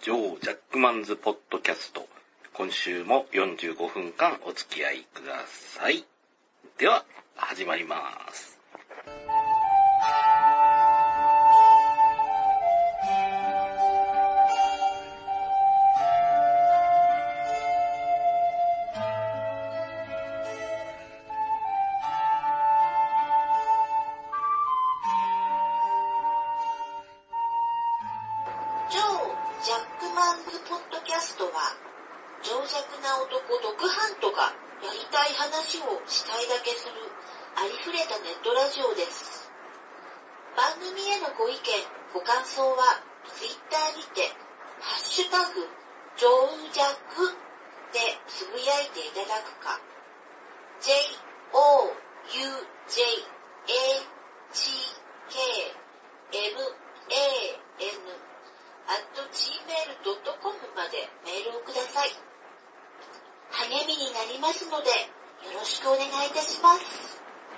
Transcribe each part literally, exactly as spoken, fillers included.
ジョー・ジャックマンズポッドキャスト。今週もよんじゅうごふんかんお付き合いください。では、始まります。 ジョー・ジャックマンズポッドキャストは、情弱な男ドクハントがやりたい話をしたいだけするありふれたネットラジオです。番組へのご意見、ご感想はツイッターにてハッシュタグジョージャックでつぶやいていただくか、 ジェイオーユージェイエージーケーエムエーエヌアットジーメールドットコム までメールをください。励みになりますのでよろしくお願いいたします。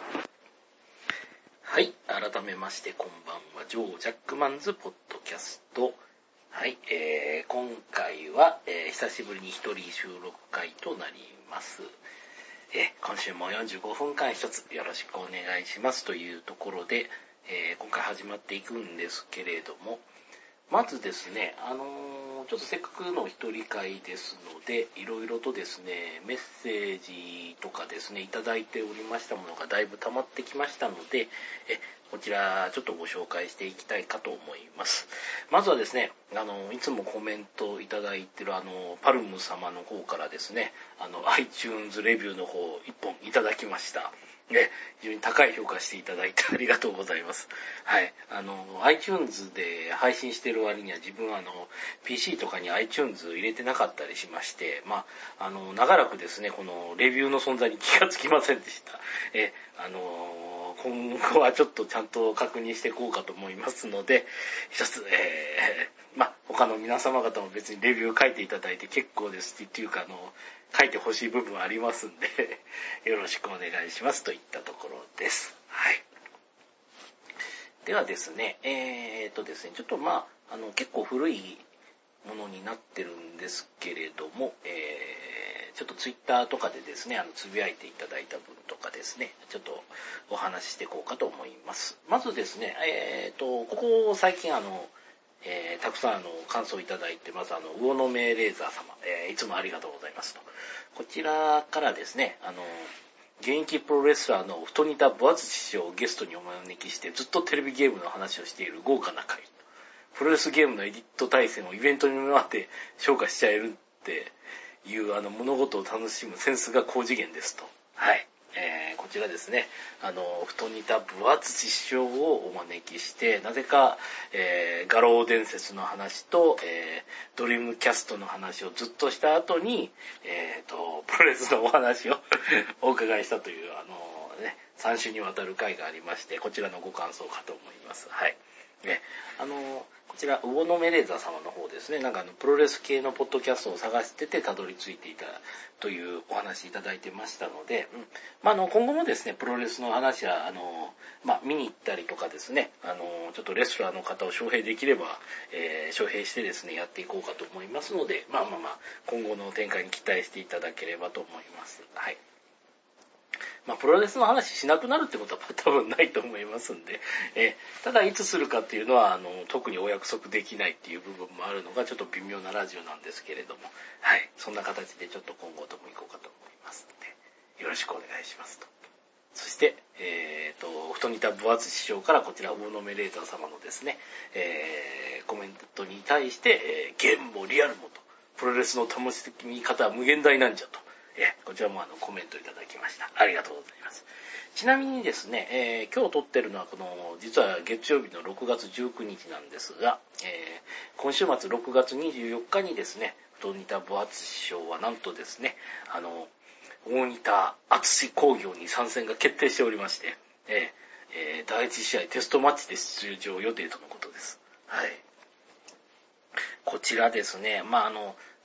はい、改めましてこんばんは。ジョー・ジャックマンズポッドキャスト。はい、えー、今回は、えー、久しぶりに一人収録会となります。えー、今週もよんじゅうごふんかん一つよろしくお願いしますというところで、えー、今回始まっていくんですけれども、まずですね、あのー、ちょっとせっかくの一人会ですので、いろいろとですね、メッセージとかですね、いただいておりましたものがだいぶ溜まってきましたので、えこちらちょっとご紹介していきたいかと思います。まずはですね、あのいつもコメントいただいているあのパルム様の方からですね、あの iTunes レビューの方いっぽんいただきました。ね、非常に高い評価していただいてありがとうございます。はい。あの、iTunes で配信してる割には自分はあの、ピーシー とかに iTunes 入れてなかったりしまして、まあ、あの、長らくですね、このレビューの存在に気がつきませんでした。え、あの、今後はちょっとちゃんと確認していこうかと思いますので、一つ、えー、まあ、他の皆様方も別にレビュー書いていただいて結構ですっていうか、あの、書いてほしい部分はありますんでよろしくお願いしますといったところです。はい。ではですね、えーとですね、ちょっとまあ、あの、結構古いものになってるんですけれども、えー、ちょっとツイッターとかでですね、あの、つぶやいていただいた分とかですね、ちょっとお話ししていこうかと思います。まずですね、えーと、ここ最近あの、えー、たくさんあの感想いただいてます。あの魚の目レーザー様、えー、いつもありがとうございますと。こちらからですね、あの現役プロレスラーの太似た分厚師匠をゲストにお招きしてずっとテレビゲームの話をしている豪華な会。プロレスゲームのエディット対戦をイベントに向かって消化しちゃえるっていうあの物事を楽しむセンスが高次元ですと。はい。えー、こちらですね、あの太似た分厚師匠をお招きしてなぜか、えー、画廊伝説の話と、えー、ドリームキャストの話をずっとした後に、えー、とプロレスのお話をお伺いしたというあの、ね、さん週にわたる回がありまして、こちらのご感想かと思います。はい。ね、あのこちら魚の目レーザー様の方ですね、なんかあのプロレス系のポッドキャストを探しててたどり着いていたというお話いただいてましたので、うん、まあ、あの今後もですねプロレスの話はあの、まあ、見に行ったりとかですね、あのちょっとレスラーの方を招聘できれば、えー、招聘してですねやっていこうかと思いますので、まあまあまあ今後の展開に期待していただければと思います。はい。まあ、プロレスの話しなくなるってことは多分ないと思いますんで、えー、ただいつするかっていうのはあの特にお約束できないっていう部分もあるのがちょっと微妙なラジオなんですけれども、はい、そんな形でちょっと今後とも行こうかと思いますのでよろしくお願いしますと。そして、えーと、太似た分厚師匠からこちら魚の目レーザー様のですね、えー、コメントに対して、えー、ゲームもリアルもと、プロレスの楽しみ方は無限大なんじゃと、えー、こちらもあのコメントいただきました。ありがとうございます。ちなみにですね、えー、今日撮ってるのはこの実は月曜日のろくがつじゅうくにちなんですが、えー、今週末ろくがつにじゅうよっかにですね、太似た分厚師匠はなんとですね、あの大似た厚工業に参戦が決定しておりまして、えーえー、だいいち試合テストマッチで出場予定とのことです。はい。こちらですね、まああの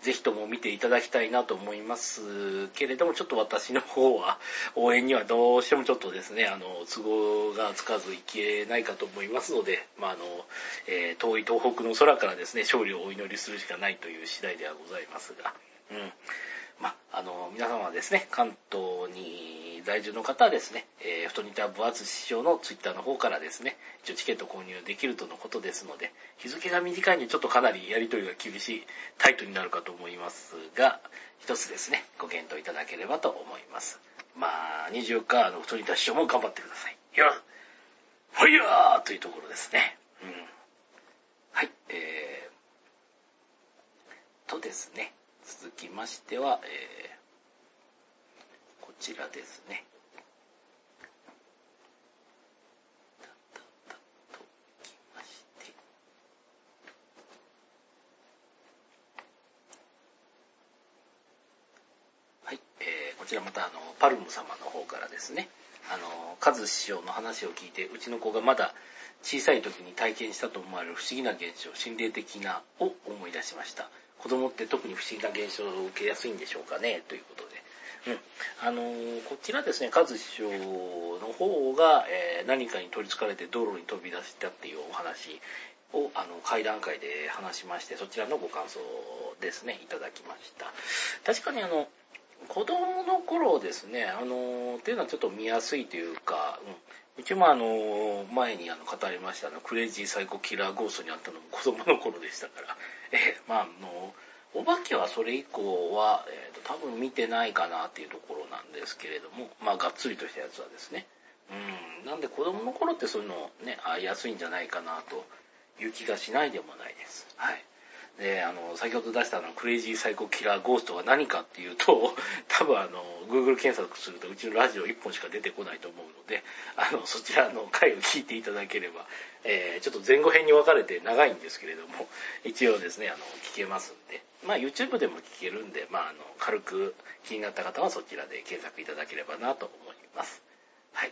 ぜひとも見ていただきたいなと思いますけれども、ちょっと私の方は応援にはどうしてもちょっとですね、あの都合がつかずいけないかと思いますので、まああのえー、遠い東北の空からですね、勝利をお祈りするしかないという次第ではございますが、うん。まあ、あの、皆様はですね、関東に在住の方はですね、えー、太似た分厚師匠のツイッターの方からですね、一応チケット購入できるとのことですので、日付が短いんでちょっとかなりやり取りが厳しいタイトになるかと思いますが、一つですね、ご検討いただければと思います。まあ、にじゅうよっか、あの、太似た師匠も頑張ってください。よっファイヤーというところですね。うん。はい、えー、とですね、続きましては、えー、こちらですね。たたたときまして。はい、えー、こちらまたあの、パルム様の方からですね、あの、カズ師匠の話を聞いて、うちの子がまだ小さい時に体験したと思われる不思議な現象、心霊的なを思い出しました。子供って特に不思議な現象を受けやすいんでしょうかね、ということで。うん。あのー、こちらですね、カズ師匠の方が、えー、何かに取り憑かれて道路に飛び出したっていうお話を、あの、会談会で話しまして、そちらのご感想ですね、いただきました。確かにあの、子供の頃ですね、あの、っていうのはちょっと見やすいというか、うん、うちもあの、前にあの語りましたあの、クレイジーサイコキラーゴーストにあったのも子供の頃でしたから、えー、まああの、お化けはそれ以降は、えーと、多分見てないかなっていうところなんですけれども、まあがっつりとしたやつはですね。うん、なんで子供の頃ってそういうのね、ありやすいんじゃないかなという気がしないでもないです。はい。で、あの、先ほど出したあの、クレイジーサイコキラーゴーストが何かっていうと、多分あの、Google 検索するとうちのラジオいっぽんしか出てこないと思うので、あの、そちらの回を聞いていただければ、えー、ちょっと前後編に分かれて長いんですけれども、一応ですね、あの、聞けますんで、まあ YouTube でも聞けるんで、まああの、軽く気になった方はそちらで検索いただければなと思います。はい。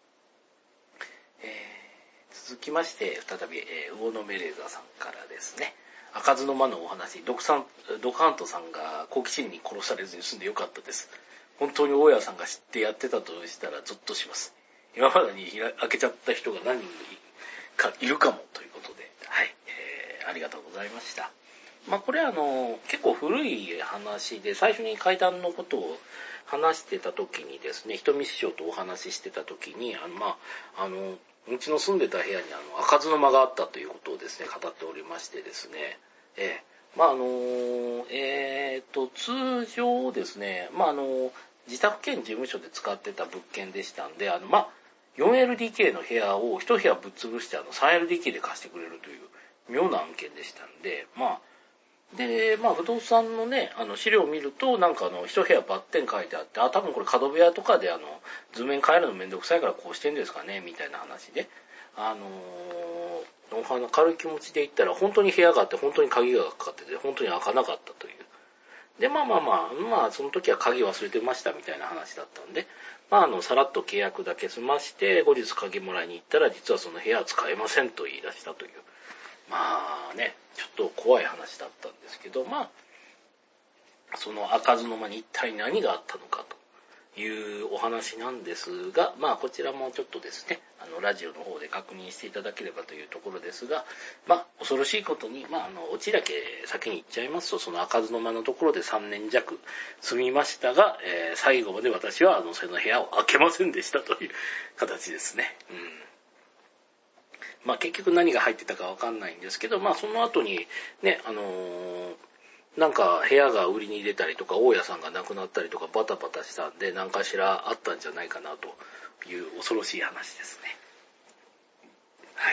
えー、続きまして、再び、えー、魚のメレーザーさんからですね、開かずの間のお話、ドクさん、ドカントさんが好奇心に殺されずに済んでよかったです。本当に大家さんが知ってやってたとしたらゾッとします。今までに開けちゃった人が何人かいるかもということで、はい、えー、ありがとうございました。まあこれはあの、結構古い話で、最初に怪談のことを話してた時にですね、人見師匠とお話ししてた時に、あの、まあ、あの、うちの住んでた部屋にあの、開かずの間があったということをですね、語っておりましてですね、えー、まああの、えーと、通常ですね、まああの、自宅兼事務所で使ってた物件でしたんで、あの、まあ、よんエルディーケー の部屋をいち部屋ぶっ潰してあの さんエルディーケー で貸してくれるという妙な案件でしたんで、まあ、で、まあ、不動産のね、あの、資料を見ると、なんかあの、一部屋バッテン書いてあって、あ、多分これ角部屋とかであの、図面変えるのめんどくさいからこうしてんですかね、みたいな話で、あのー、お花軽い気持ちで行ったら、本当に部屋があって、本当に鍵がかかってて、本当に開かなかったという。で、まあまあまあ、まあ、その時は鍵忘れてましたみたいな話だったんで、まあ、あの、さらっと契約だけ済まして、後日鍵もらいに行ったら、実はその部屋は使えませんと言い出したという。まあね、ちょっと怖い話だったんですけど、まあ、その開かずの間に一体何があったのかというお話なんですが、まあこちらもちょっとですね、あのラジオの方で確認していただければというところですが、まあ恐ろしいことに、まああの、オチだけ先に言っちゃいますと、その開かずの間のところでさんねん弱住みましたが、えー、最後まで私はあの、その部屋を開けませんでしたという形ですね。うんまあ結局何が入ってたかわかんないんですけど、まあその後にね、あのー、なんか部屋が売りに出たりとか、大家さんが亡くなったりとかバタバタしたんで、何かしらあったんじゃないかなという恐ろしい話ですね。はい。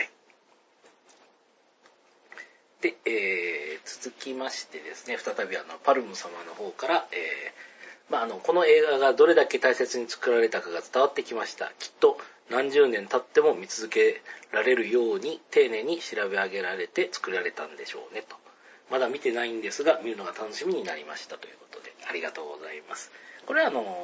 で、えー、続きましてですね、再びあの、パルム様の方から、えー、まああの、この映画がどれだけ大切に作られたかが伝わってきました。きっと、何十年経っても見続けられるように丁寧に調べ上げられて作られたんでしょうねと。まだ見てないんですが見るのが楽しみになりましたということでありがとうございます。これはあの、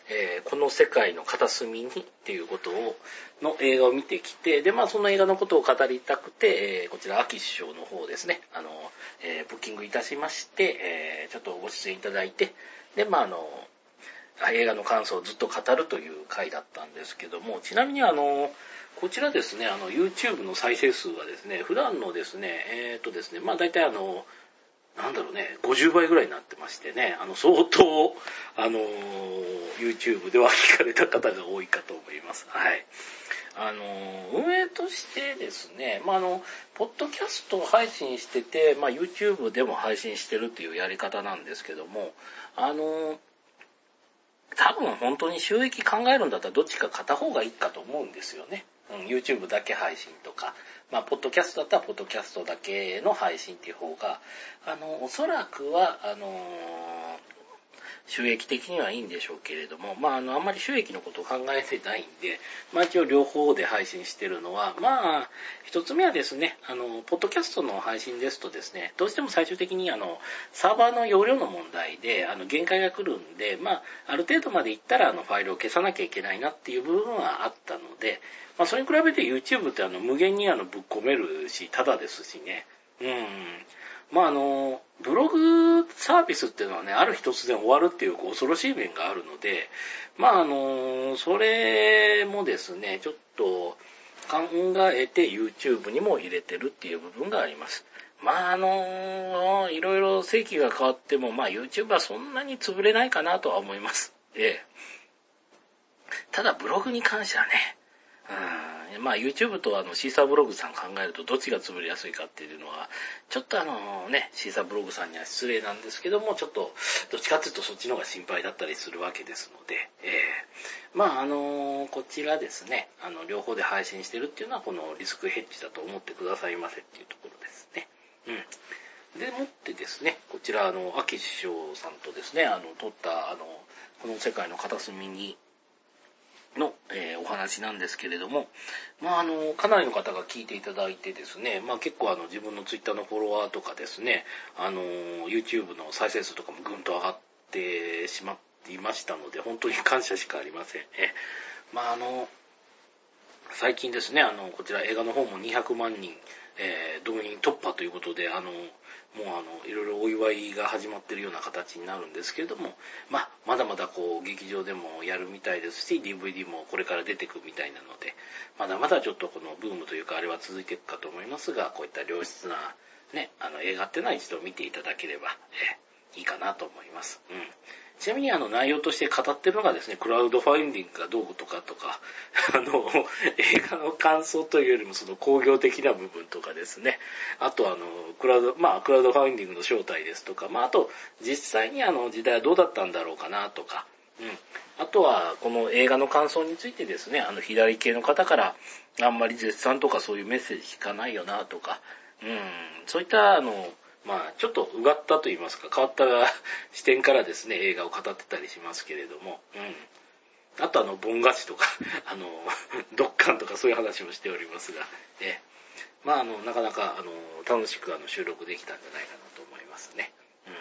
えー、この世界の片隅にっていうことを、の映画を見てきて、で、まあその映画のことを語りたくて、えー、こちら、秋師匠の方ですね、あの、えー、ブッキングいたしまして、えー、ちょっとご出演いただいて、で、まああの、映画の感想をずっと語るという回だったんですけども、ちなみにあの、こちらですね、あの、YouTube の再生数はですね、普段のですね、えっとですね、まあ大体あの、なんだろうね、ごじゅうばいぐらいになってましてね、あの、相当、あの、YouTube では聞かれた方が多いかと思います。はい。あの、運営としてですね、まあ、あの、ポッドキャストを配信してて、まあ、YouTube でも配信してるっていうやり方なんですけども、あの、多分本当に収益考えるんだったらどっちか片方がいいかと思うんですよね。うん、YouTube だけ配信とか、まあ、ポッドキャストだったらポッドキャストだけの配信っていう方が、あの、おそらくは、あの、収益的にはいいんでしょうけれども、まあ、あの、あんまり収益のことを考えてないんで、まあ、一応両方で配信してるのは、まあ、一つ目はですね、あの、ポッドキャストの配信ですとですね、どうしても最終的にあの、サーバーの容量の問題で、あの、限界が来るんで、まあ、ある程度までいったら、あの、ファイルを消さなきゃいけないなっていう部分はあったので、まあ、それに比べて YouTube ってあの、無限にあの、ぶっ込めるし、ただですしね、うん。まああの、ブログサービスっていうのはね、ある日突然終わるっていう恐ろしい面があるので、まああの、それもですね、ちょっと考えて YouTube にも入れてるっていう部分があります。まああの、いろいろ世紀が変わっても、まあ YouTube はそんなに潰れないかなとは思います。ええ。ただブログに関してはね、うん、まあ YouTube とあのシーサーブログさん考えるとどっちが潰れやすいかっていうのは、ちょっとあのね、シーサーブログさんには失礼なんですけども、ちょっとどっちかっていうとそっちの方が心配だったりするわけですので、えー、まああの、こちらですね、あの両方で配信してるっていうのはこのリスクヘッジだと思ってくださいませっていうところですね。うん。でもってですね、こちらあの、秋師匠さんとですね、あの、撮ったあの、この世界の片隅に、の、えー、お話なんですけれども、まああの、かなりの方が聞いていただいてですね、まあ結構あの自分のツイッターのフォロワーとかですね、あの、YouTube の再生数とかもぐんと上がってしまっていましたので、本当に感謝しかありません。えまああの、最近ですね、あの、こちら映画の方もにひゃくまんにん、えー、動員突破ということで、あの、もうあの、いろいろお祝いが始まっているような形になるんですけれども、まあ、まだまだこう、劇場でもやるみたいですし、ディーブイディー もこれから出てくるみたいなので、まだまだちょっとこのブームというか、あれは続いていくかと思いますが、こういった良質な、ね、あの、映画っていうのは一度見ていただければ、えー、いいかなと思います。うん。ちなみにあの内容として語ってるのがですね、クラウドファインディングがどうとかとか、あの、映画の感想というよりもその工業的な部分とかですね、あとあの、クラウド、まあクラウドファインディングの正体ですとか、まああと実際にあの時代はどうだったんだろうかなとか、うん。あとはこの映画の感想についてですね、あの左系の方からあんまり絶賛とかそういうメッセージ聞かないよなとか、うん、そういったあの、まあ、ちょっとうがったと言いますか、変わった視点からですね、映画を語ってたりしますけれども、うん。あとあの、ボンガチとか、あの、ドッカンとかそういう話もしておりますが、え、まあ、あの、なかなか、あの、楽しくあの、収録できたんじゃないかなと思いますね。うん。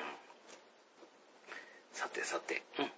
さてさて、うん。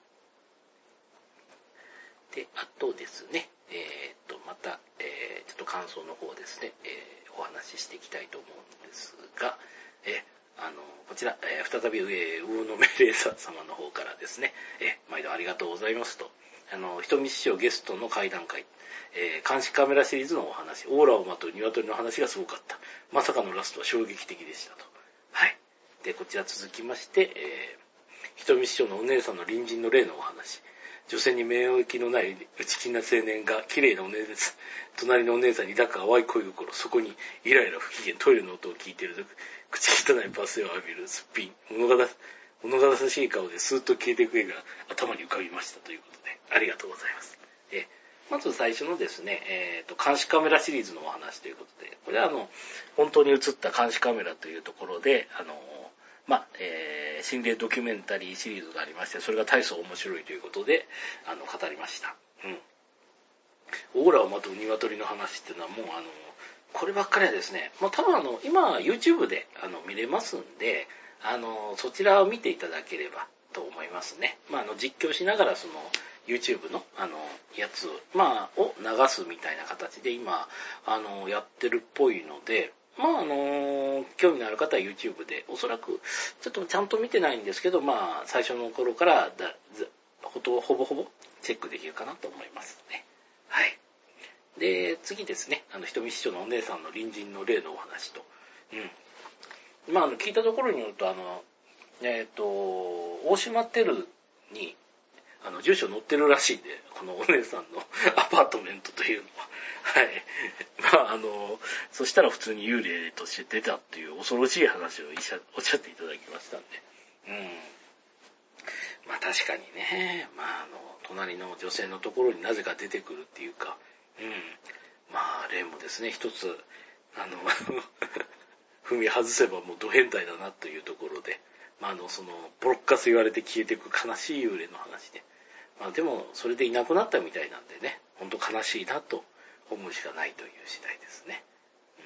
で、あとですね、えー、っと、また、えー、ちょっと感想の方ですね、えー、お話ししていきたいと思うんですが、えあの、こちら、えー、再び、えー、魚の命令者様の方からですね、えー、毎度ありがとうございますと、あの、人見師匠ゲストの会談会、えー、監視カメラシリーズのお話、オーラをまとう鶏の話がすごかった。まさかのラストは衝撃的でしたと。はい。で、こちら続きまして、えー、人見師匠のお姉さんの隣人の例のお話、女性に免疫のない内気な青年が綺麗なお姉です。隣のお姉さんに抱く淡い恋心、そこにイライラ不機嫌、トイレの音を聞いていると口汚いパスを浴びるすっぴん、物が物悲しい顔でスーッと消えていく絵が頭に浮かびましたということで、ありがとうございます。えまず最初のですね、えーと、監視カメラシリーズのお話ということで、これはあの、本当に映った監視カメラというところで、あの、まあ、えー、心霊ドキュメンタリーシリーズがありまして、それが大層面白いということで、あの、語りました。うん。オーラをまとう鶏の話っていうのはもうあの、こればっかりはですね、まあ、多分あの、今 YouTube であの見れますんで、あの、そちらを見ていただければと思いますね。まあ、あの、実況しながらその、 YouTube の、あの、やつ、まあ、を流すみたいな形で今、あの、やってるっぽいので、まあ、あの、興味のある方は YouTube で、おそらく、ちょっとちゃんと見てないんですけど、まあ、最初の頃からだ、ほぼほぼほぼチェックできるかなと思いますね。はい。で、次ですね、あの、ひとみ師匠のお姉さんの隣人の例のお話と。うん。まあ、あの、聞いたところによると、あの、えっと、大島テルに、あの、住所載ってるらしいんで、このお姉さんのアパートメントというのは。はい。まあ、あの、そしたら普通に幽霊として出たっていう恐ろしい話をおっしゃっていただきましたんで。うん。まあ確かにね、まああの、隣の女性のところになぜか出てくるっていうか、うん。まあ、例もですね、一つ、あの、踏み外せばもうド変態だなというところで、まああの、その、ボロッカス言われて消えていく悲しい幽霊の話で。まあでも、それでいなくなったみたいなんでね、ほんと悲しいなと思うしかないという次第ですね。うん、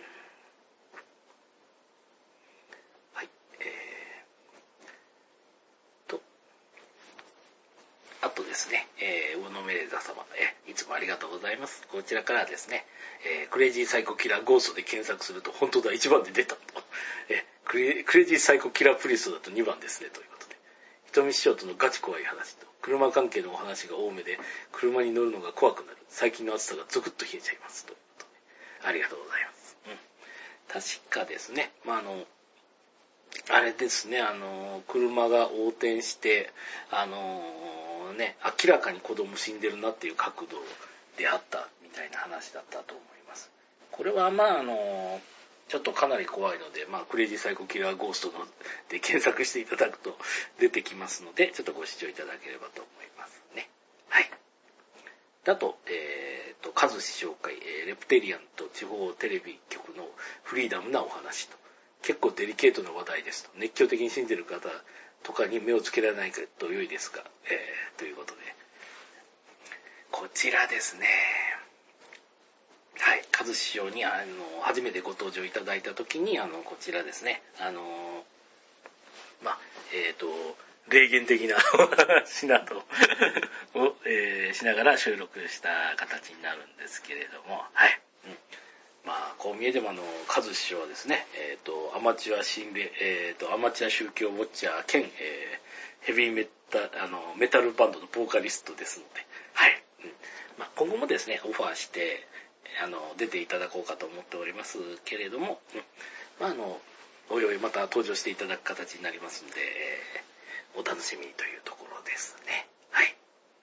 はい。えー、と、あとですね、えー、魚のメレーザ様、えー、いつもありがとうございます。こちらからですね、えー、クレイジーサイコキラーゴーストで検索すると、本当だ、いちばんで出たと。えー、クレ、クレイジーサイコキラープリストだとにばんですね、ということで。ひとみ師匠とのガチ怖い話と、車関係のお話が多めで、車に乗るのが怖くなる。最近の暑さがゾクッと冷えちゃいます。ということで。ありがとうございます。うん。確かですね、まあ、あの、あれですね、あの、車が横転して、あのね、明らかに子供死んでるなっていう角度であったみたいな話だったと思います。これはまああの、ちょっとかなり怖いので、まあクレイジーサイコキラーゴーストので検索していただくと出てきますので、ちょっとご視聴いただければと思いますね。はい。だと、えっと、数師紹介、えー、レプテリアンと地方テレビ局のフリーダムなお話と、結構デリケートな話題ですと、熱狂的に信じる方とかに目をつけられないと良いですが、えー、ということで、こちらですね、はい、和師匠にあの初めてご登場いただいたときに、あのこちらですね、あのまあえっ、ー、と霊言的な話などを、えー、しながら収録した形になるんですけれども、はい。うん、まあこう見えてもあの和師匠はですね、えっ、ー、とアマチュア心霊、えっ、ー、とアマチュア宗教ウォッチャー兼、えー、ヘビーメタあのメタルバンドのボーカリストですので、はい。うん、まあ今後もですねオファーしてあの出ていただこうかと思っておりますけれども、うん、まああのおいおいまた登場していただく形になりますので、えー、お楽しみにというところですね。はい。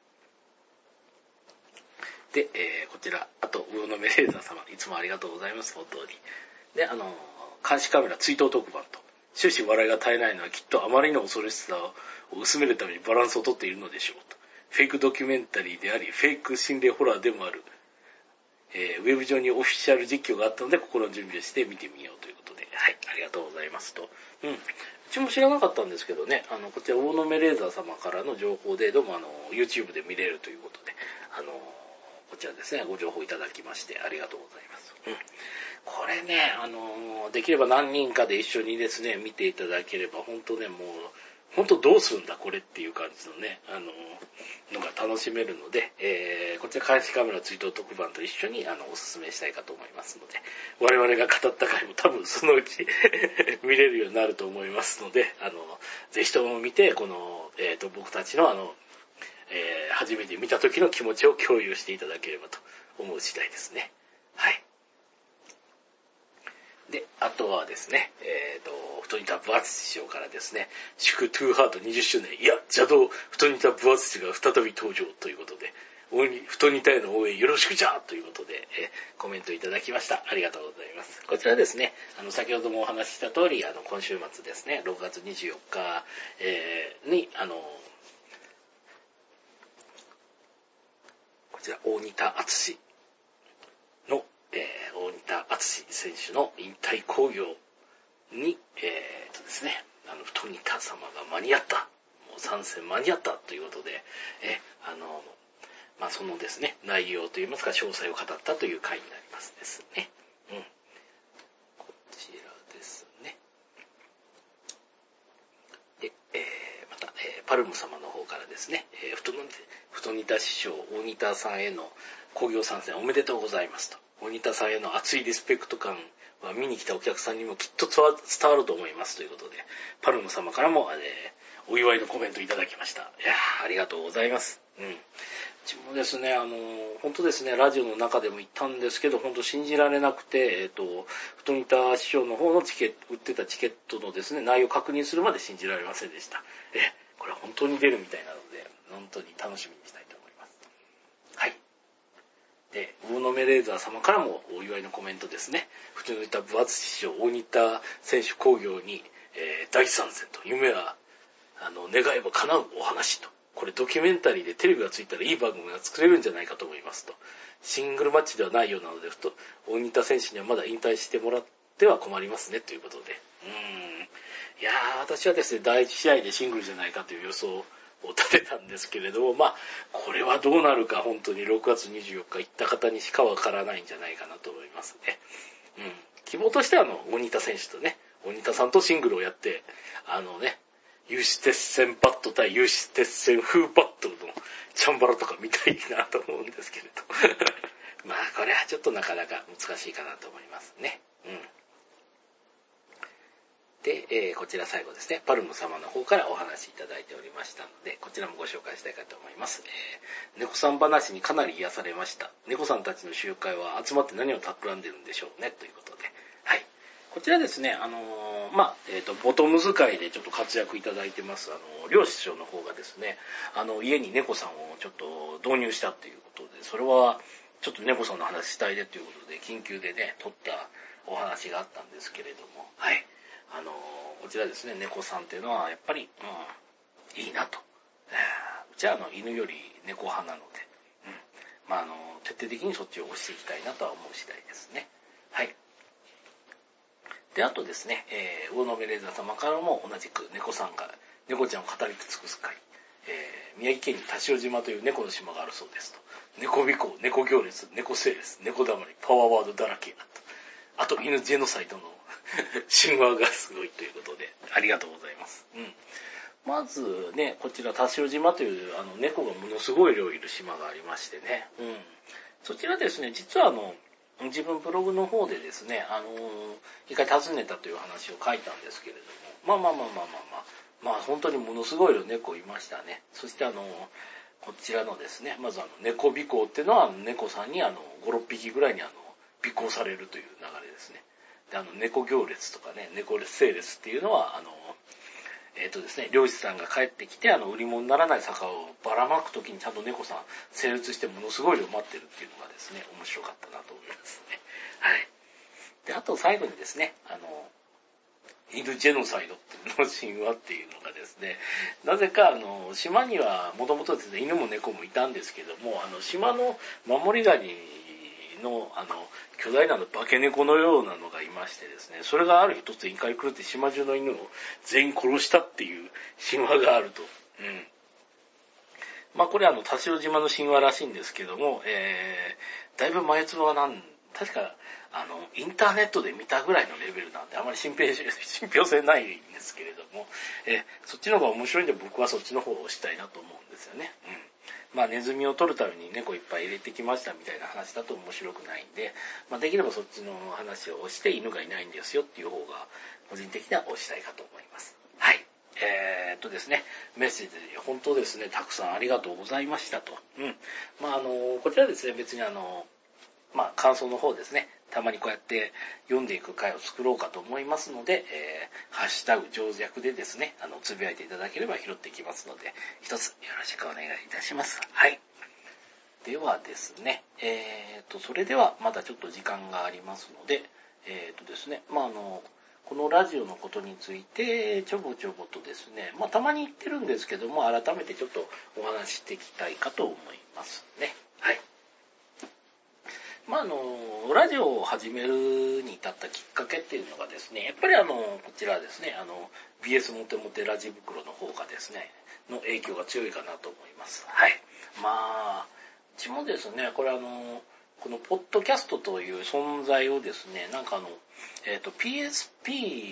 で、えー、こちら、あと、魚のメレーザー様、いつもありがとうございます、本当に。で、あの、監視カメラ追悼特番と、終始笑いが絶えないのはきっとあまりの恐ろしさを薄めるためにバランスをとっているのでしょうと。フェイクドキュメンタリーであり、フェイク心霊ホラーでもある、えー、ウェブ上にオフィシャル実況があったので、心の準備をして見てみようということで、はい、ありがとうございますと。うん。うちも知らなかったんですけどね、あの、こちら、大野目レーザー様からの情報で、どうもあの、YouTube で見れるということで、あの、こちらですね、ご情報いただきまして、ありがとうございます。うん。これね、あの、できれば何人かで一緒にですね、見ていただければ、本当ね、もう、本当どうするんだこれっていう感じのね、あの、のが楽しめるので、えー、こちら監視カメラ追悼特番と一緒にあのおすすめしたいかと思いますので、我々が語った回も多分そのうち見れるようになると思いますので、あの、ぜひとも見て、この、えっと、僕たちのあの、えー、初めて見た時の気持ちを共有していただければと思う次第ですね。はい。で、あとはですね、えっ、ー、と、太にた分厚師匠からですね、祝トゥーハートにじゅっしゅうねん、いや、邪道、太にた分厚師が再び登場ということで、太にたへの応援よろしくじゃということで、えー、コメントいただきました。ありがとうございます。こちらですね、あの、先ほどもお話しした通り、あの、今週末ですね、ろくがつにじゅうよっか、えー、に、あの、こちら、大仁田敦の、えー、大仁田敦選手の引退興行に、えーとですね、あの、太仁田様が間に合った。もう参戦間に合ったということで、えー、あの、まあ、そのですね、内容といいますか、詳細を語ったという回になりますですね。うん。こちらですね。で、えー、また、えー、 パルム様の方からですね、えー、ふとふとにた師匠、大仁田さんへの興行参戦おめでとうございますと。大仁田さんへの熱いリスペクト感は見に来たお客さんにもきっと伝わると思いますということで、パルム様からも、えー、お祝いのコメントいただきました。いやー、ありがとうございます。うん。うちもですね、あのー、本当ですね、ラジオの中でも言ったんですけど、本当信じられなくて、えっと、ふとにた師匠の方のチケット、売ってたチケットのですね、内容を確認するまで信じられませんでした。え、これは本当に出るみたいなので、本当に楽しみにしたいと思います。はい。で、魚の目レーザー様からもお祝いのコメントですね。ふとにた分厚師匠、大仁田選手興行に、えー、大参戦と、夢は、あの、願えば叶うお話と。これドキュメンタリーでテレビがついたらいい番組が作れるんじゃないかと思いますと。シングルマッチではないようなので、ふと、大仁田選手にはまだ引退してもらっては困りますねということで。うーん。いやー、私はですね、だいいち試合でシングルじゃないかという予想を立てたんですけれども、まあ、これはどうなるか本当にろくがつにじゅうよっか行った方にしかわからないんじゃないかなと思いますね。うん。希望としてはあの、大仁田選手とね、大仁田さんとシングルをやって、あのね、有刺鉄線バット対有刺鉄線風バットのチャンバラとか見たいなと思うんですけれど。まあ、これはちょっとなかなか難しいかなと思いますね。うん。で、えー、こちら最後ですね、パルム様の方からお話いただいておりましたので、こちらもご紹介したいかと思います。えー、猫さん話にかなり癒されました。猫さんたちの集会は集まって何を企んでるんでしょうね、ということで。はい。こちらですね、あのー、まあ、えっと、ボトム使いでちょっと活躍いただいてます、あの、漁師長の方がですね、あの、家に猫さんをちょっと導入したということで、それは、ちょっと猫さんの話したいでということで、緊急でね、撮ったお話があったんですけれども、はい。あの、こちらですね、猫さんっていうのは、やっぱり、うん、いいなと。えー、うちはあの、犬より猫派なので、うん。まあ、あの、徹底的にそっちを押していきたいなとは思う次第ですね。はい。で、あとですね、えー、魚の目レーザー様からも同じく猫さんが、猫ちゃんを語り尽くす会。えー、宮城県に田代島という猫の島があるそうですと。猫尾行、猫行列、猫整列、猫だまり、パワーワードだらけだと。あと、犬ジェノサイドの神話がすごいということで、ありがとうございます。うん。まずね、こちら田代島というあの猫がものすごい量いる島がありましてね。うん。そちらですね、実はあの、自分ブログの方でですね、あのー、一回訪ねたという話を書いたんですけれども、まあまあまあまあまあまあ、まあ本当にものすごい量猫いましたね。そしてあのー、こちらのですね、まずあの、猫尾行っていうのは猫さんにあの、ご、ろっぴきぐらいにあの、尾行されるという流れですね。で、あの、猫行列とかね、猫整列っていうのは、あの、えっとですね、漁師さんが帰ってきて、あの、売り物にならない魚をばらまくときにちゃんと猫さん、整列してものすごい量待ってるっていうのがですね、面白かったなと思いますね。はい。で、あと最後にですね、あの、犬ジェノサイドっていうの神話っていうのがですね、なぜかあの、島にはもともとですね、犬も猫もいたんですけども、あの、島の守り神の、あの、巨大なの化け猫のようなのがいましてですね、それがある日突然怒り狂って島中の犬を全員殺したっていう神話があると。うん。まあこれはあの、田代島の神話らしいんですけども、えー、だいぶ前唾はなん、確か、あの、インターネットで見たぐらいのレベルなんで、あまり信憑、信憑性ないんですけれども、えー、そっちの方が面白いんで僕はそっちの方をしたいなと思うんですよね。うん。まあネズミを取るために猫いっぱい入れてきましたみたいな話だと面白くないんで、まあできればそっちの話をして犬がいないんですよっていう方が個人的には推したいかと思います。はい。えー、っとですね、メッセージで本当ですね、たくさんありがとうございましたと。うん。まああの、こちらですね、別にあの、まあ感想の方ですね、たまにこうやって読んでいく回を作ろうかと思いますので、えー、ハッシュタグ上弱でですね、あの、つぶやいていただければ拾っていきますので、一つよろしくお願いいたします。はい。ではですね、えーと、それではまだちょっと時間がありますので、えーとですね、まああの、このラジオのことについてちょぼちょぼとですね、まあたまに言ってるんですけども、改めてちょっとお話ししていきたいかと思いますね。はい。まああの、ラジオを始めるに至ったきっかけっていうのがですね、やっぱりあの、こちらですね、あの、ビーエス モテモテラジ袋の方がですね、の影響が強いかなと思います。はい。まあ、うちもですね、これあの、このポッドキャストという存在をですね、なんかあの、えっと、ピーエスピー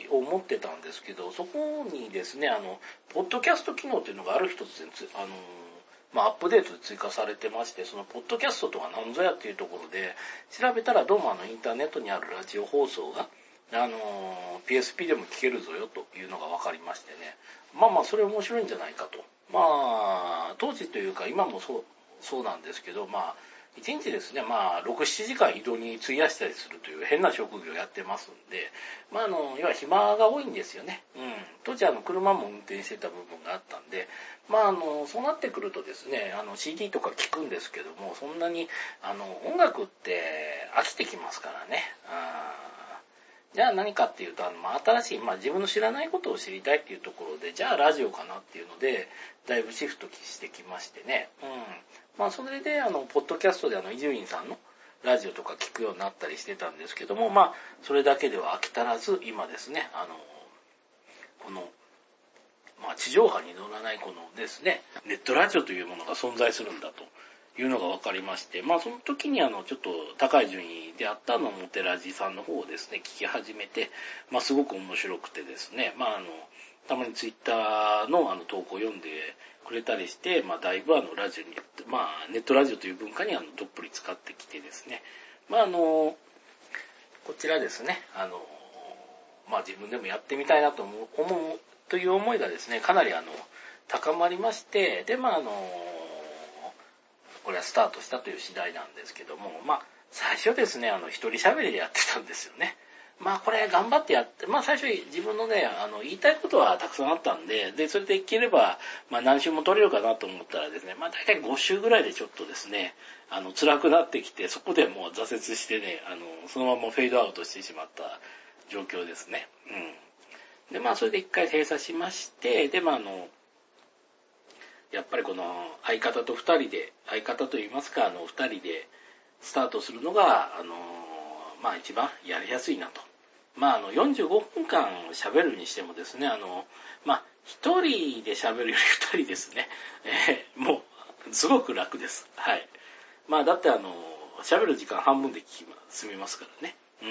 を持ってたんですけど、そこにですね、あの、ポッドキャスト機能っていうのがある一つで、あの、まあ、アップデートで追加されてまして、そのポッドキャストとは何ぞやっていうところで、調べたらどうもあの、インターネットにあるラジオ放送が、あの、ピーエスピー でも聞けるぞよというのが分かりましてね。まあまあ、それ面白いんじゃないかと。まあ、当時というか今もそう、そうなんですけど、まあ、一日ですね、まあ、ろく、ななじかん移動に費やしたりするという変な職業をやってますんで、まあ、あの、要は暇が多いんですよね。うん。当時、あの、車も運転してた部分があったんで、まあ、あの、そうなってくるとですね、あの、シーディー とか聞くんですけども、そんなに、あの、音楽って飽きてきますからね。あじゃあ何かっていうと、あの、まあ、新しい、まあ、自分の知らないことを知りたいっていうところで、じゃあラジオかなっていうので、だいぶシフトしてきましてね。うん。まあ、それで、あの、ポッドキャストであの、伊集院さんのラジオとか聞くようになったりしてたんですけども、まあ、それだけでは飽き足らず、今ですね、あの、この、まあ、地上波に乗らないこのですね、ネットラジオというものが存在するんだというのが分かりまして、まあ、その時にあの、ちょっと高い順位であったのモテラジさんの方をですね、聞き始めて、まあ、すごく面白くてですね、まあ、あの、たまにツイッターのあの投稿を読んでくれたりして、まあ、だいぶあの、ラジオに、まあ、ネットラジオという文化にあの、どっぷり使ってきてですね、まあ、あの、こちらですね、あの、まあ、自分でもやってみたいなと思う、思うという思いがですね、かなりあの、高まりまして、で、まあ、あの、これはスタートしたという次第なんですけども、まあ、最初ですね、あの、一人喋りでやってたんですよね。まあ、これ頑張ってやって、まあ、最初自分のね、あの、言いたいことはたくさんあったんで、で、それでいければ、まあ、何週も取れるかなと思ったらですね、まあ、大体ご週ぐらいでちょっとですね、あの、辛くなってきて、そこでもう挫折してね、あの、そのままフェードアウトしてしまった状況ですね。うん。で、まあ、それで一回閉鎖しまして、で、まあ、あの、やっぱりこの相方と二人で、相方といいますか、あの、二人でスタートするのが、あの、まあ一番やりやすいなと。まああの、よんじゅうごふんかん喋るにしてもですね、あの、まあ一人で喋るより二人ですね、えー、もう、すごく楽です。はい。まあだってあの、喋る時間半分で聞き済みますからね。うん。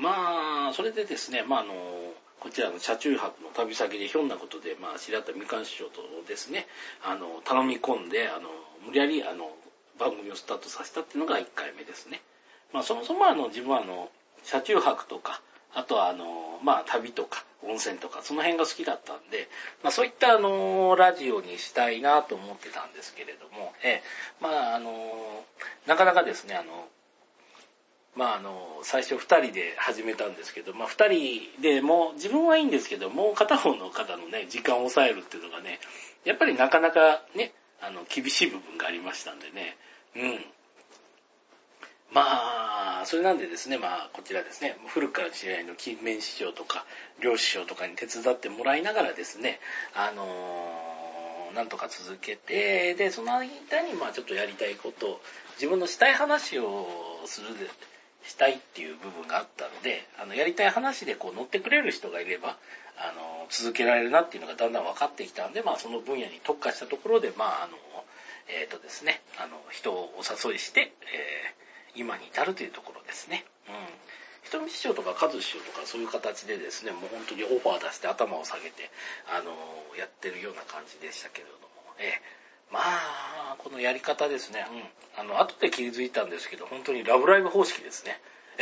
まあ、それでですね、まああの、こちらの車中泊の旅先でひょんなことで、まあ、知り合ったみかん師匠とですね、あの、頼み込んで、あの、無理やり、あの、番組をスタートさせたっていうのがいっかいめですね。まあ、そもそもあの、自分はあの、車中泊とか、あとはあの、まあ、旅とか、温泉とか、その辺が好きだったんで、まあ、そういったあの、ラジオにしたいなと思ってたんですけれども、えまあ、あの、なかなかですね、あの、まああの、最初二人で始めたんですけど、まあ二人でもう自分はいいんですけど、もう片方の方のね、時間を抑えるっていうのがね、やっぱりなかなかね、あの、厳しい部分がありましたんでね、うん。まあ、それなんでですね、まあこちらですね、古くから知り合いの金面師匠とか、両師匠とかに手伝ってもらいながらですね、あのー、なんとか続けて、で、その間にまあちょっとやりたいこと、自分のしたい話をするで、したいっていう部分があったので、あの、やりたい話でこう乗ってくれる人がいれば、あの、続けられるなっていうのがだんだん分かってきたんで、まあその分野に特化したところで、まああの、えっとですね、あの、人をお誘いして、えー、今に至るというところですね。うん。人見師匠とか和師匠とかそういう形でですね、もう本当にオファー出して頭を下げて、あの、やってるような感じでしたけれども、えーまあ、このやり方ですね。うん。あの、後で気づいたんですけど、本当にラブライブ方式ですね。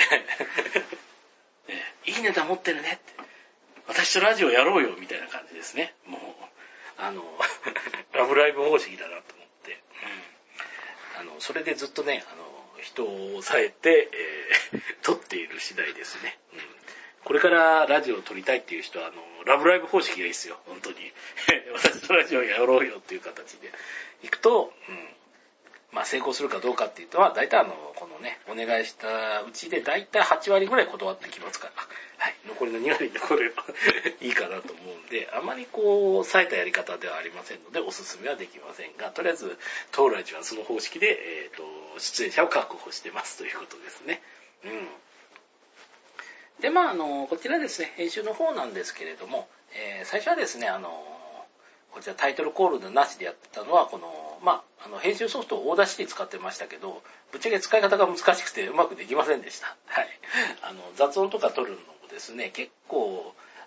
ねいいネタ持ってるねって。私とラジオやろうよ、みたいな感じですね。もう、あの、ラブライブ方式だなと思って。うん。あの、それでずっとね、あの、人を抑えて、えー、撮っている次第ですね。うん。これからラジオを撮りたいっていう人は、あの、ラブライブ方式がいいですよ、本当に。私とラジオやろうよっていう形で行くと、うん、まあ成功するかどうかっていうとは、大体あの、このね、お願いしたうちで大体はちわりぐらい断ってきますから、はい、残りのにわりでこればいいかなと思うんで、あまりこう、冴えたやり方ではありませんので、おすすめはできませんが、とりあえず、当ラジはその方式で、えっと、出演者を確保してますということですね。うん。で、まあ、あの、こちらですね、編集の方なんですけれども、えー、最初はですね、あの、こちらタイトルコールのなしでやってたのは、この、まあ、あの、編集ソフトをオーダーシティ使ってましたけど、ぶっちゃけ使い方が難しくてうまくできませんでした。はい。あの、雑音とか取るのもですね、結構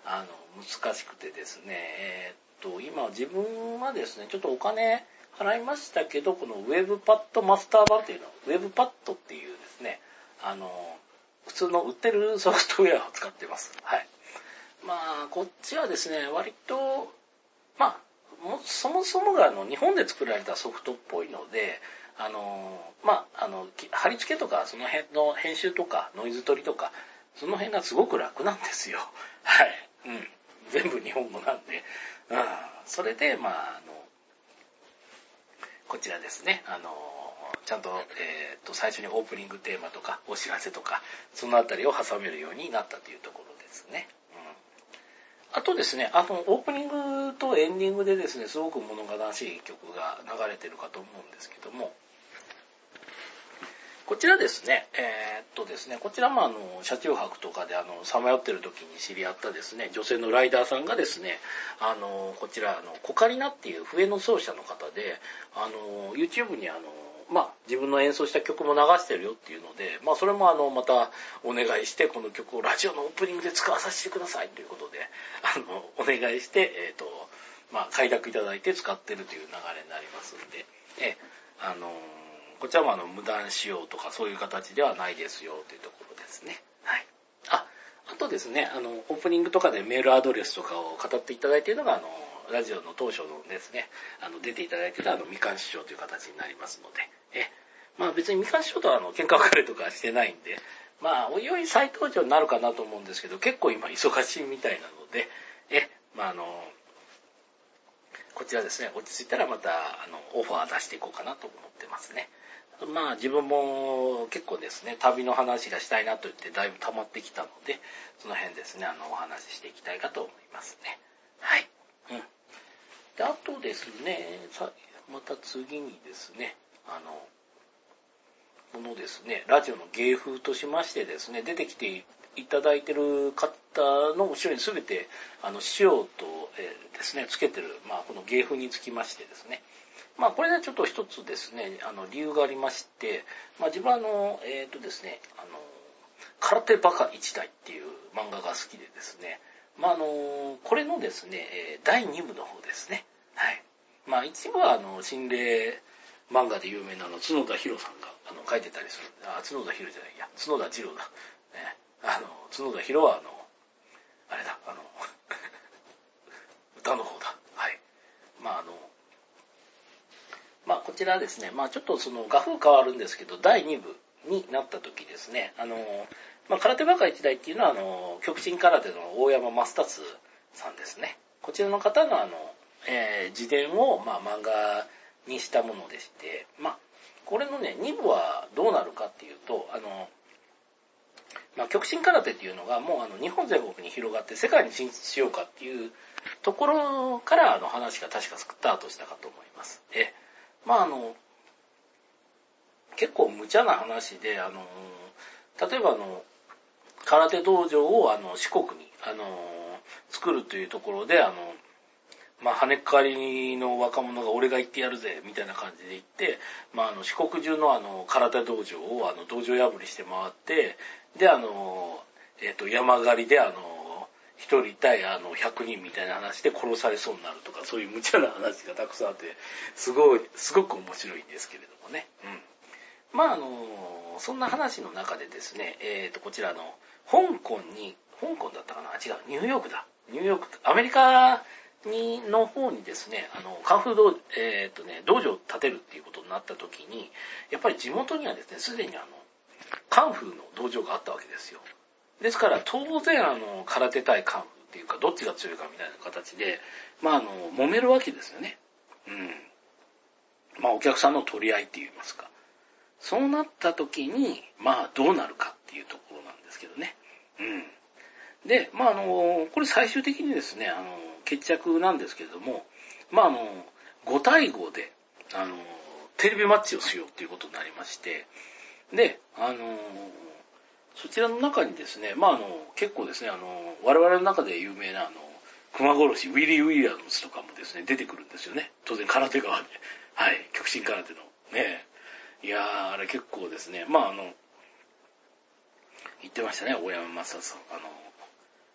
あの、難しくてですね、えー、っと、今自分はですね、ちょっとお金払いましたけど、このウェブパッドマスター版っていうの、ウェブパッドっていうですね、あの、普通の売ってるソフトウェアを使ってます。はい。まあ、こっちはですね、割と、まあ、もそもそもがあの日本で作られたソフトっぽいので、あの、まあ、あの、貼り付けとか、その辺の編集とか、ノイズ取りとか、その辺がすごく楽なんですよ。はい。うん。全部日本語なんで。うん。それで、まあ、あの、こちらですね、あの、ちゃんと、えっと、最初にオープニングテーマとか、お知らせとか、そのあたりを挟めるようになったというところですね。うん。あとですね、あの、オープニングとエンディングでですね、すごく物悲しい曲が流れてるかと思うんですけども、こちらですね、えー、っとですね、こちらもあの、車中泊とかであの、さまよってる時に知り合ったですね、女性のライダーさんがですね、あの、こちら、あの、コカリナっていう笛の奏者の方で、あの、YouTube にあの、まあ、自分の演奏した曲も流してるよっていうので、まあ、それもあの、またお願いして、この曲をラジオのオープニングで使わさせてくださいということで、あの、お願いして、えー、っと、まあ、快諾いただいて使ってるという流れになりますんで、え、あの、こちらもあの無断使用とかそういう形ではないですよというところですね。はい。あ、あとですね、あの、オープニングとかでメールアドレスとかを語っていただいているのが、あの、ラジオの当初のですね、あの、出ていただいてたあの、みかん師匠という形になりますので、え、まあ別にみかん師匠とはあの、喧嘩別れとかはしてないんで、まあ、おいおい再登場になるかなと思うんですけど、結構今忙しいみたいなので、え、まああの、こちらですね、落ち着いたらまた、あの、オファー出していこうかなと思ってますね。まあ自分も結構ですね、旅の話がしたいなと言ってだいぶ溜まってきたので、その辺ですね、あの、お話ししていきたいかと思いますね。はい。うん。で、あとですね、さ、また次にですね、あの、このですね、ラジオの芸風としましてですね、出てきていただいている方の後ろにすべて、あの、塩と、えー、ですね、つけてる、まあ、この芸風につきましてですね、まあ、これでちょっと一つですね、あの、理由がありまして、まあ、自分はあの、えっとですね、あの、空手バカ一代っていう漫画が好きでですね、まあ、あの、これのですね、だいにぶの方ですね。はい。まあ、一部はあの、心霊漫画で有名なあの、角田博さんが、あの、書いてたりする。あ、角田博じゃないや、角田二郎だ。ね。あの、角田博はあの、あれだ、あの、歌の方だ。はい。まあ、あの、まあ、こちらですね、まあ、ちょっとその画風変わるんですけど、だいにぶになった時ですね、あの、まあ、空手バカ一代っていうのは、あの、極真空手の大山正達さんですね。こちらの方のあの、えー、自伝を、まあ、漫画にしたものでして、まあ、これのね、にぶはどうなるかっていうと、あの、まあ、極真空手っていうのがもうあの日本全国に広がって世界に進出しようかっていうところからあの話が確かスタートしたかと思います。え、まああの、結構無茶な話で、あの、例えばあの、空手道場をあの四国にあの作るというところで、あの、まあ、跳ねっかりの若者が俺が行ってやるぜ、みたいな感じで行って、まあ、あの、四国中のあの、空手道場をあの、道場破りして回って、で、あの、えっと、山狩りであの、一人対あの、百人みたいな話で殺されそうになるとか、そういう無茶な話がたくさんあって、すごい、すごく面白いんですけれどもね。うん。まあ、あの、そんな話の中でですね、えっと、こちらの、香港に、香港だったかな違う、ニューヨークだ。ニューヨーク、アメリカに、の方にですね、あの、カンフー道、えっとね、道場を建てるっていうことになった時に、やっぱり地元にはですね、すでにあの、カンフーの道場があったわけですよ。ですから、当然あの、空手対カンフーっていうか、どっちが強いかみたいな形で、まあ、あの、揉めるわけですよね。うん。まあ、お客さんの取り合いって言いますか。そうなった時に、まあ、どうなるかっていうところなんですけどね。うん。で、まあ、あの、これ最終的にですね、あの、決着なんですけれども、まあ、あの、ごたいごで、あの、テレビマッチをしようっていうことになりまして、で、あの、そちらの中にですね、まあ、あの、結構ですね、あの、我々の中で有名な、あの、熊殺し、ウィリー・ウィリアムズとかもですね、出てくるんですよね。当然、空手側で。はい、極真空手の。ね。いやー、あれ結構ですね、まあ、あの、言ってましたね、大山正さん。あの、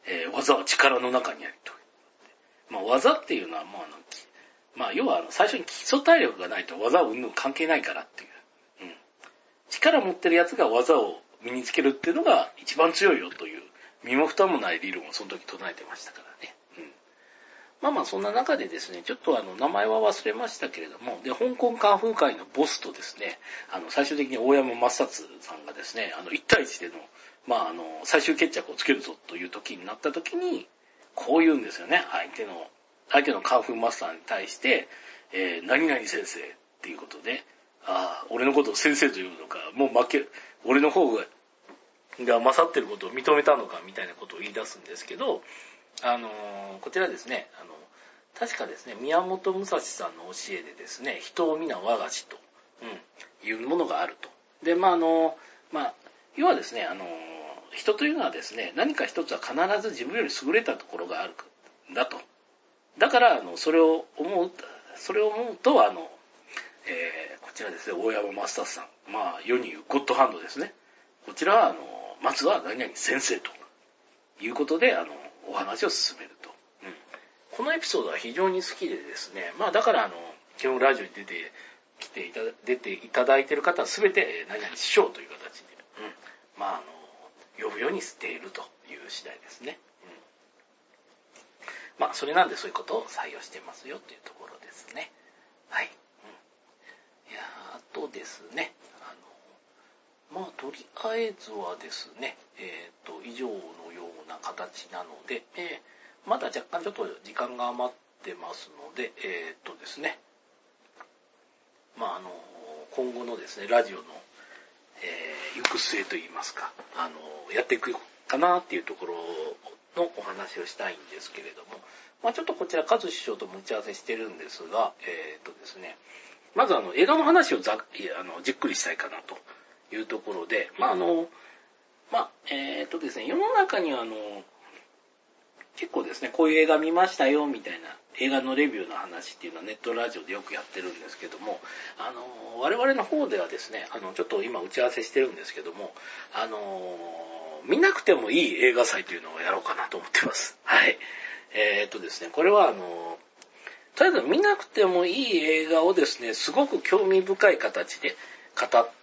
えー、技は力の中にありと。まあ、技っていうのは、まあ、あの、まあ、要はあの最初に基礎体力がないと技を生むの関係ないからっていう。うん。力持ってるやつが技を身につけるっていうのが一番強いよという、身も蓋もない理論をその時唱えてましたからね。うん。まあまあ、そんな中でですね、ちょっとあの、名前は忘れましたけれども、で、香港カンフー界のボスとですね、あの、最終的に大山正達さんがですね、あの、一対一での、まあ、あの、最終決着をつけるぞという時になった時に、こう言うんですよね、相手の、相手のカンフーマスターに対して、えー、何々先生っていうことで、ああ、俺のことを先生というのか、もう負け、俺の方が、が勝ってることを認めたのかみたいなことを言い出すんですけど、あのー、こちらですね、あの、確かですね、宮本武蔵さんの教えでですね、人を皆我が師と、うん、いうものがあると。で、まあ、あの、まあ、要はですね、あの、人というのはですね、何か一つは必ず自分より優れたところがあるんだと。だから、あの、それを思う、それを思うと、あの、えー、こちらですね、大山マスターさん。まあ、世に言うゴッドハンドですね。こちらは、あの、まずは何々先生ということで、あの、お話を進めると。うん。このエピソードは非常に好きでですね、まあ、だから、あの、基本ラジオに出てきていただ、出ていただいている方は全て何々師匠という形で、うん。まあ、あの、呼ぶようにしているという次第ですね。うん。まあ、それなんでそういうことを採用してますよというところですね。はい。うん、いやあとですね、あの、まあ、とりあえずはですね、えっと、以上のような形なので、えー、まだ若干ちょっと時間が余ってますので、えっとですね、まあ、あの、今後のですね、ラジオの、えー、行く末といいますか、あの、やっていくかなっていうところのお話をしたいんですけれども、まあ、ちょっとこちらカズ師匠と持ち合わせしてるんですが、えっとですね、まずあの映画の話をざっあのじっくりしたいかなというところで、まああの、まあ、えっとですね、世の中にはあの、結構ですね、こういう映画見ましたよみたいな映画のレビューの話っていうのはネットラジオでよくやってるんですけども、あの、我々の方ではですね、あの、ちょっと今打ち合わせしてるんですけども、あの、見なくてもいい映画祭というのをやろうかなと思ってます。はい。えー、っとですね、これはあの、とりあえず見なくてもいい映画をですね、すごく興味深い形で語って、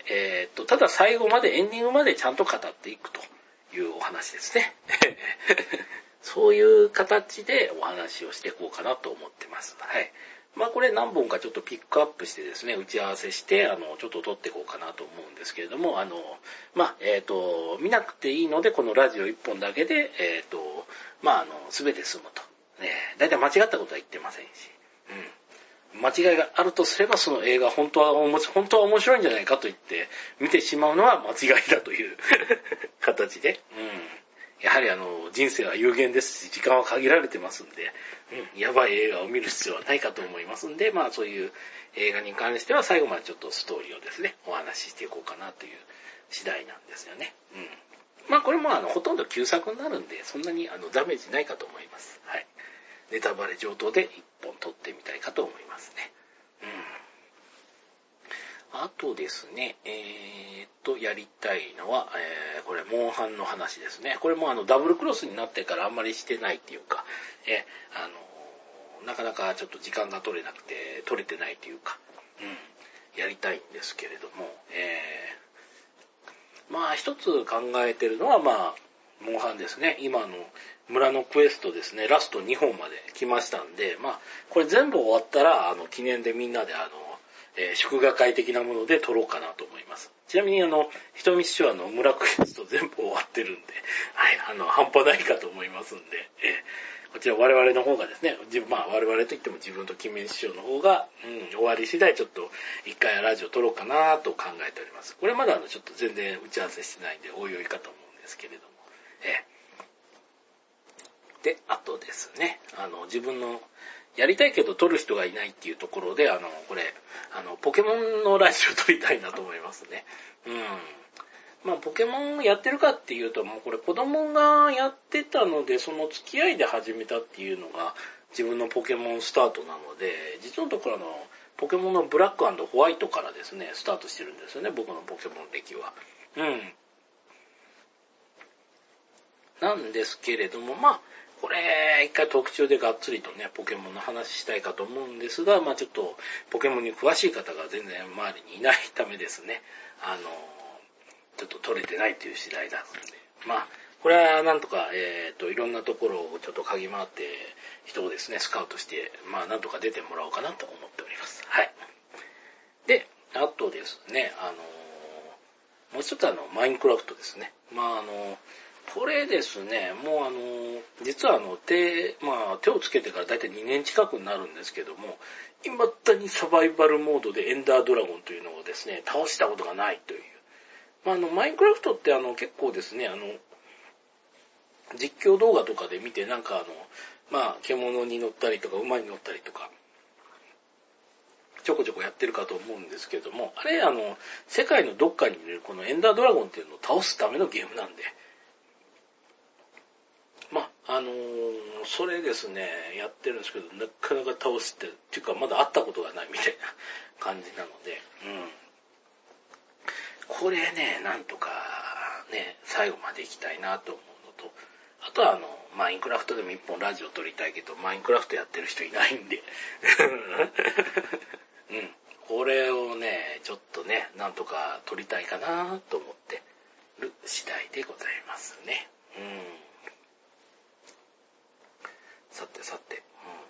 えー、っと、ただ最後までエンディングまでちゃんと語っていくというお話ですね。そういう形でお話をしていこうかなと思ってます。はい。まあこれ何本かちょっとピックアップしてですね、打ち合わせして、あの、ちょっと撮っていこうかなと思うんですけれども、あの、まあ、えっと、見なくていいので、このラジオ一本だけで、えっと、まあ、あの、すべて済むと。ね、だいたい間違ったことは言ってませんし、うん。間違いがあるとすれば、その映画本当は、本当は面白いんじゃないかと言って見てしまうのは間違いだという形で、うん。やはりあの、人生は有限ですし、時間は限られてますんで、うん、やばい映画を見る必要はないかと思いますんで、まあそういう映画に関しては最後までちょっとストーリーをですね、お話ししていこうかなという次第なんですよね。うん。まあこれもあの、ほとんど旧作になるんで、そんなにあの、ダメージないかと思います。はい。ネタバレ上等で一本撮ってみたいかと思いますね。うん。あとですね、えー、っと、やりたいのは、えー、これ、モンハンの話ですね。これもあの、ダブルクロスになってからあんまりしてないっていうか、えー、あの、なかなかちょっと時間が取れなくて、取れてないっていうか、うん、やりたいんですけれども、えー、まあ、一つ考えてるのは、まあ、モンハンですね。今の村のクエストですね、ラストにほんまで来ましたんで、まあ、これ全部終わったら、あの、記念でみんなであの、えー、祝賀会的なもので撮ろうかなと思います。ちなみにあの、ひとみ師匠はあの、村クエスト全部終わってるんで、はい、あの、半端ないかと思いますんで、えー、こちら我々の方がですね、自分、まあ我々といっても自分とキメ師匠の方が、うん、終わり次第ちょっと一回ラジオ撮ろうかなと考えております。これまだあの、ちょっと全然打ち合わせしてないんで、おいおいかと思うんですけれども、えー、で、あとですね、あの、自分のやりたいけど撮る人がいないっていうところで、あの、これ、あの、ポケモンのラジオ撮りたいなと思いますね。うん。まあ、ポケモンやってるかっていうと、もうこれ子供がやってたので、その付き合いで始めたっていうのが自分のポケモンスタートなので、実のところのポケモンのブラック&ホワイトからですね、スタートしてるんですよね、僕のポケモン歴は。うん。 なんですけれども、まあ、これ、一回特集でがっつりとね、ポケモンの話したいかと思うんですが、まあちょっと、ポケモンに詳しい方が全然周りにいないためですね、あの、ちょっと取れてないという次第だったんで、まあ、これはなんとか、えっと、いろんなところをちょっと嗅ぎ回って、人をですね、スカウトして、まあなんとか出てもらおうかなと思っております。はい。で、あとですね、あの、もう一つあの、マインクラフトですね。まああの、これですね、もうあの、実はあの、手、まあ手をつけてからだいたいにねん近くになるんですけども、未だにサバイバルモードでエンダードラゴンというのをですね、倒したことがないという。まああの、マインクラフトってあの、結構ですね、あの、実況動画とかで見てなんかあの、まあ獣に乗ったりとか馬に乗ったりとか、ちょこちょこやってるかと思うんですけども、あれあの、世界のどっかにいるこのエンダードラゴンっていうのを倒すためのゲームなんで、まあ、あのー、それですね、やってるんですけど、なかなか倒すって、っていうかまだ会ったことがないみたいな感じなので、うん。これね、なんとかね、最後まで行きたいなと思うのと、あとはあの、マインクラフトでも一本ラジオ撮りたいけど、マインクラフトやってる人いないんで、うん。これをね、ちょっとね、なんとか撮りたいかなと思ってる次第でございますね。うん。さてさて、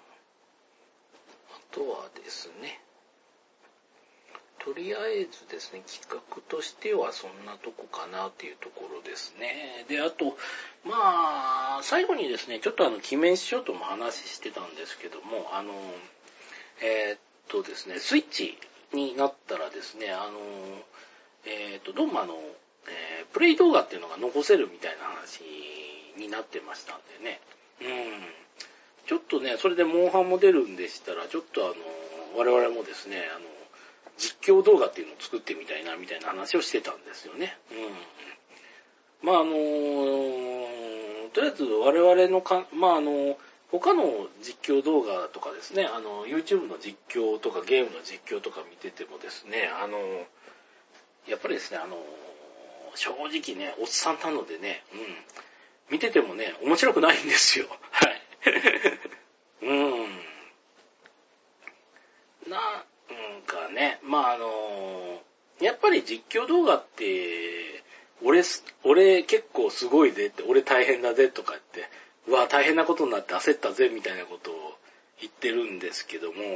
うん、あとはですね、とりあえずですね、企画としてはそんなとこかなっていうところですね。で、あと、まあ、最後にですね、ちょっとあの、記念しようとも話してたんですけども、あの、えー、っとですね、スイッチになったらですね、あの、えー、っと、どうもあの、えー、プレイ動画っていうのが残せるみたいな話になってましたんでね。うん。ちょっとね、それでモンハンも出るんでしたら、ちょっとあの、我々もですね、あの、実況動画っていうのを作ってみたいな、みたいな話をしてたんですよね。うん。まああの、とりあえず我々のか、まああの、他の実況動画とかですね、あの、YouTube の実況とかゲームの実況とか見ててもですね、あの、やっぱりですね、あの、正直ね、おっさんなのでね、うん。見ててもね、面白くないんですよ。はい。うん。なんかね、まああの、やっぱり実況動画って、俺、俺結構すごいぜって、俺大変だぜとか言って、うわ、大変なことになって焦ったぜみたいなことを言ってるんですけども、うーん。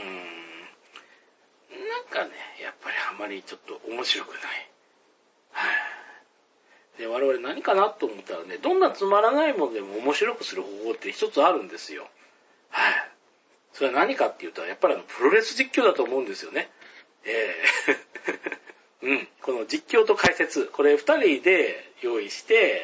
なんかね、やっぱりあまりちょっと面白くない。はい。で、我々何かなと思ったらね、どんなつまらないものでも面白くする方法って一つあるんですよ。はい。それは何かっていうと、やっぱりあの、プロレス実況だと思うんですよね。ええー、うん。この実況と解説、これ二人で用意して、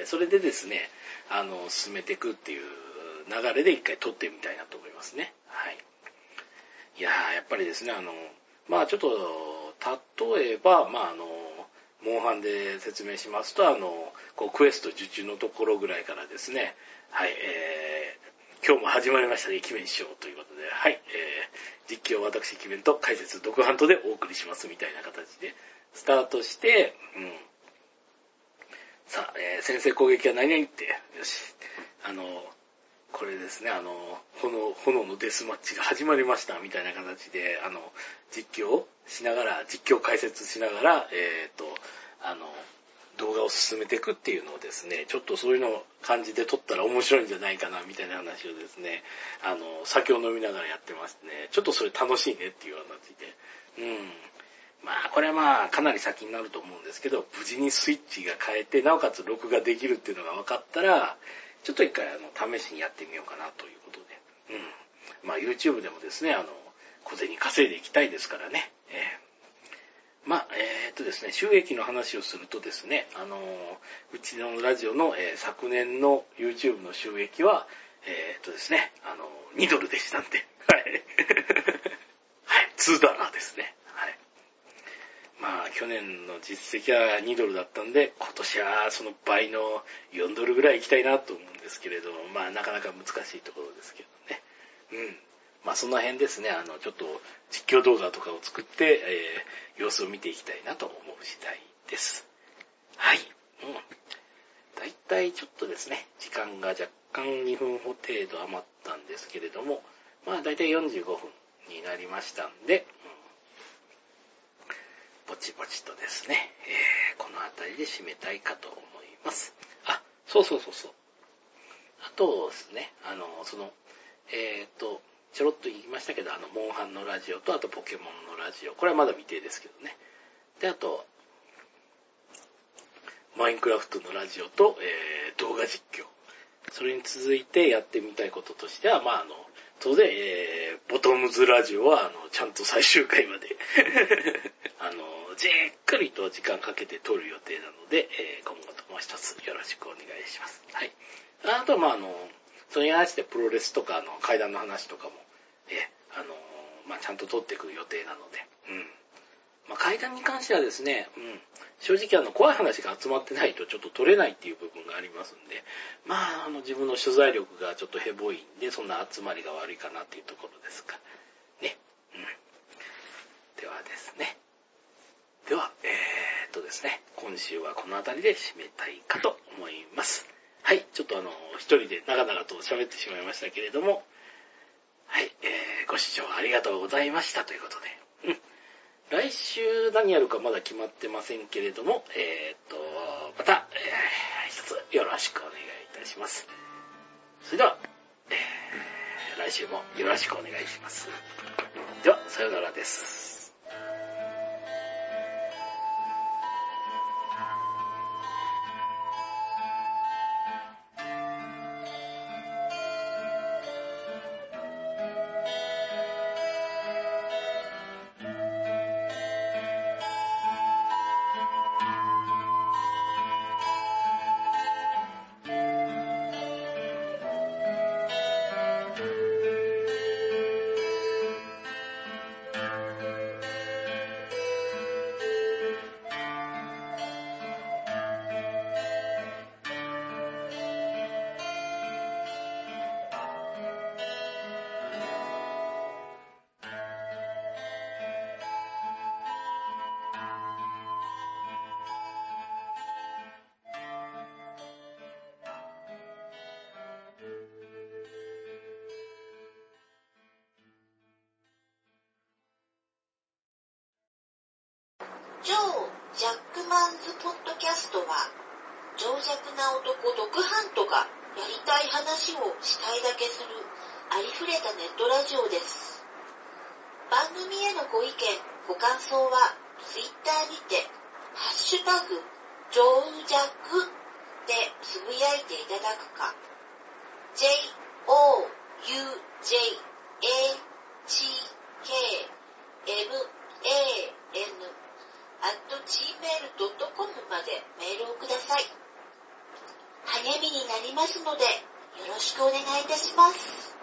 それでですね、あの、進めていくっていう流れで一回撮ってみたいなと思いますね。はい。いやー、やっぱりですね、あの、まあちょっと、例えば、まああの、モンハンで説明しますと、あの、こうクエスト受注のところぐらいからですね、はい、えー、今日も始まりましたね、キメンショーということで、はい、えー、実況私キメンと解説独ハントでお送りしますみたいな形でスタートして、うん。さあ、えー、先制攻撃は何々って、よし、あの、これですね、あの、炎、炎のデスマッチが始まりましたみたいな形で、あの、実況しながら、実況解説しながら、えっと、あの、動画を進めていくっていうのをですね、ちょっとそういうの感じで撮ったら面白いんじゃないかなみたいな話をですね、あの、酒を飲みながらやってましてね、ちょっとそれ楽しいねっていう話で、うん。まあ、これはまあ、かなり先になると思うんですけど、無事にスイッチが変えて、なおかつ録画できるっていうのが分かったら、ちょっと一回あの試しにやってみようかなということで。うん。まあ YouTube でもですね、あの、小銭稼いでいきたいですからね。えー、まあ、えー、っとですね、収益の話をするとですね、あの、うちのラジオの、えー、昨年の YouTube の収益は、えー、っとですね、あの、にドルでしたんで。はい。はい、にドラですね。はい。まあ、去年の実績はにドルだったんで、今年はその倍のよんドルぐらい行きたいなと思うんですけれど、まあ、なかなか難しいところですけどね。うん。まあ、その辺ですね、あの、ちょっと実況動画とかを作って、えー、様子を見ていきたいなと思う次第です。はい。うん。 だいたいちょっとですね、時間が若干にふん程度余ったんですけれども、まあだいたいよんじゅうごふんになりましたんで、うん、ぼちぼちとですね、えー、この辺りで締めたいかと思います。あ、そうそうそうそう。あとですね、あの、その、えっと、ちょろっと言いましたけど、あの、モンハンのラジオと、あとポケモンのラジオ。これはまだ未定ですけどね。で、あと、マインクラフトのラジオと、えー、動画実況。それに続いてやってみたいこととしては、まあ、あの、当然、えー、ボトムズラジオは、あの、ちゃんと最終回まで、あの、じっくりと時間かけて撮る予定なので、えー、今後ともう一つよろしくお願いします。はい。あとは、まあ、あの、それに合わせてプロレスとか、あの、階段の話とかも、えー、あの、まあ、ちゃんと撮っていく予定なので、うん。まあ、階段に関してはですね、うん、正直あの怖い話が集まってないとちょっと取れないっていう部分がありますんで、まああの自分の取材力がちょっとヘボいんで、そんな集まりが悪いかなっていうところですかね。うん。ではですね。ではえー、っとですね、今週はこの辺りで締めたいかと思います。はい、ちょっとあの一人で長々と喋ってしまいましたけれども、はい、えー、ご視聴ありがとうございましたということで。うん。来週何やるかまだ決まってませんけれども、えー、っと、また、えー、一つよろしくお願いいたします。それでは、えー、来週もよろしくお願いします。では、さようならです。 超ジャックマンズポッドキャストは、情弱な男ドクハントがやりたい話をしたいだけするありふれたネットラジオです。番組へのご意見ご感想はツイッターにてハッシュタグジョウジャクでつぶやいていただくか、 ジェイオーユージェイエージーケーエムエーエヌアットジーメールドットコム までメールをください。励みになりますのでよろしくお願いいたします。